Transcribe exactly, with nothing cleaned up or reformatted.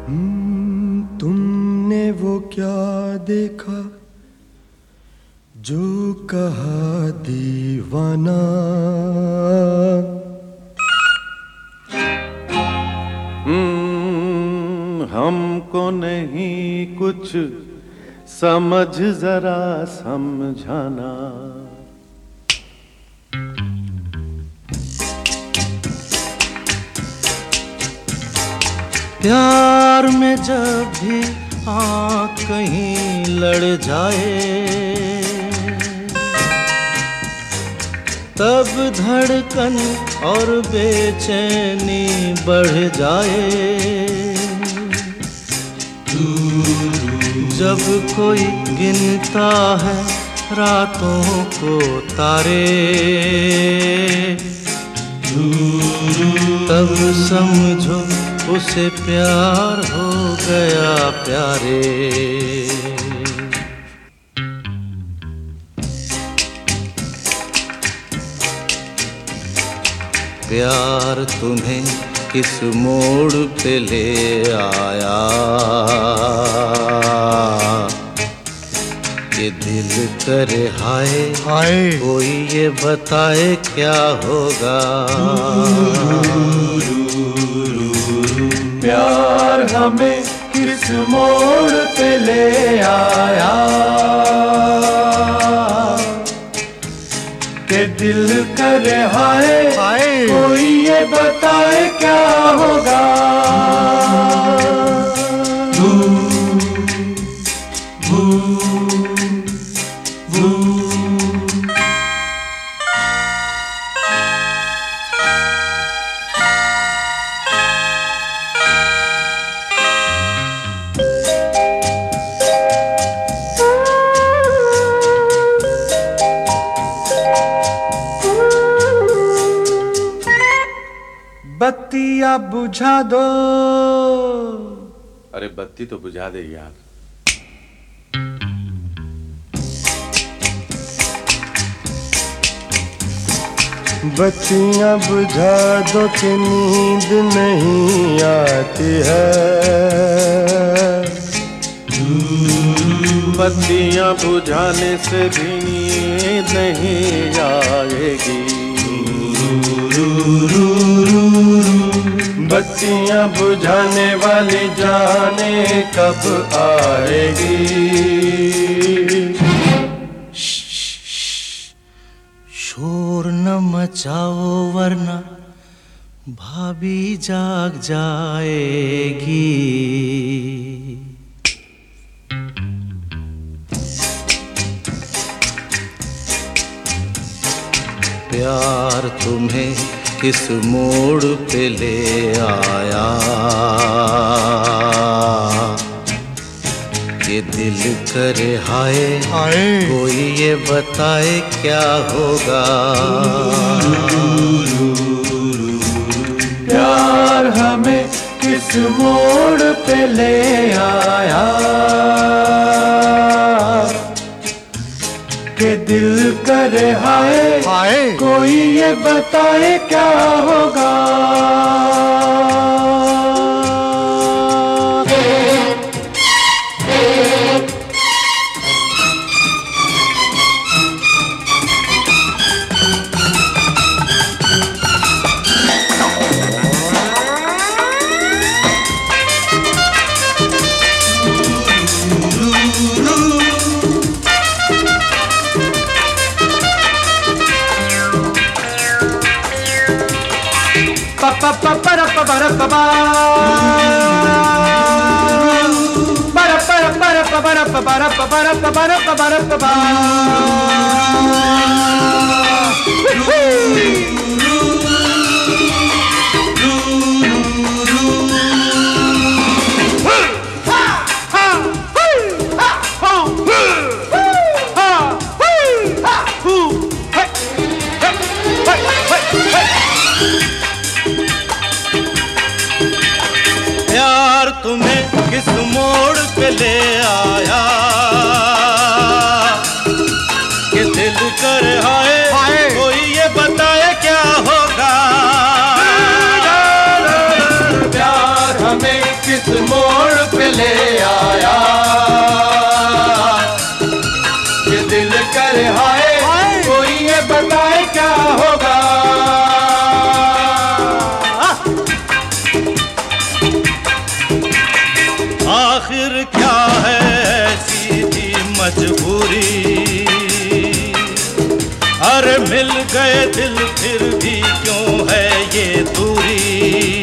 हम्म, तुमने वो क्या देखा जो कहा दीवाना। हम्म, हमको नहीं कुछ समझ जरा समझाना। प्यार में जब भी आँख कहीं लड़ जाए तब धड़कन और बेचैनी बढ़ जाए। जब कोई गिनता है रातों को तारे तब समझो उसे प्यार हो गया प्यारे। प्यार तुम्हें किस मोड़ पे ले आया ये दिल करे हाय हाय कोई ये बताए क्या होगा। प्यार हमें किस मोड़ पे ले आया के दिल करे हाय हाय कोई ये बताए क्या होगा। बत्तियाँ बुझा दो। अरे बत्ती तो बुझा दे यार। बत्तियाँ बुझा दो कि नींद नहीं आती है। बत्तियाँ बुझाने से भी नींद नहीं आएगी। बत्तियाँ बुझाने वाली जाने कब आएगी। शोर न मचाओ वरना भाभी जाग जाएगी। प्यार तुम्हें किस मोड़ पे ले आया ये दिल करे हाय हाय कोई ये बताए क्या होगा। प्यार हमें किस मोड़ पे ले आया के दिल करे हाय हाय कोई ये बताए क्या होगा। Pa pa pa para pa para pa pa para para para pa para pa para pa para pa para pa para pa pa प्यार तुम्हें किस मोड़ पे ले आया कि दिल करे हाय कोई ये बताए क्या होगा। प्यार हमें किस मोड़ पे ले आया, ये दिल करे हाय कोई ये बताए क्या होगा। आखिर क्या है ऐसी थी मजबूरी, अरे मिल गए दिल फिर भी क्यों है ये दूरी।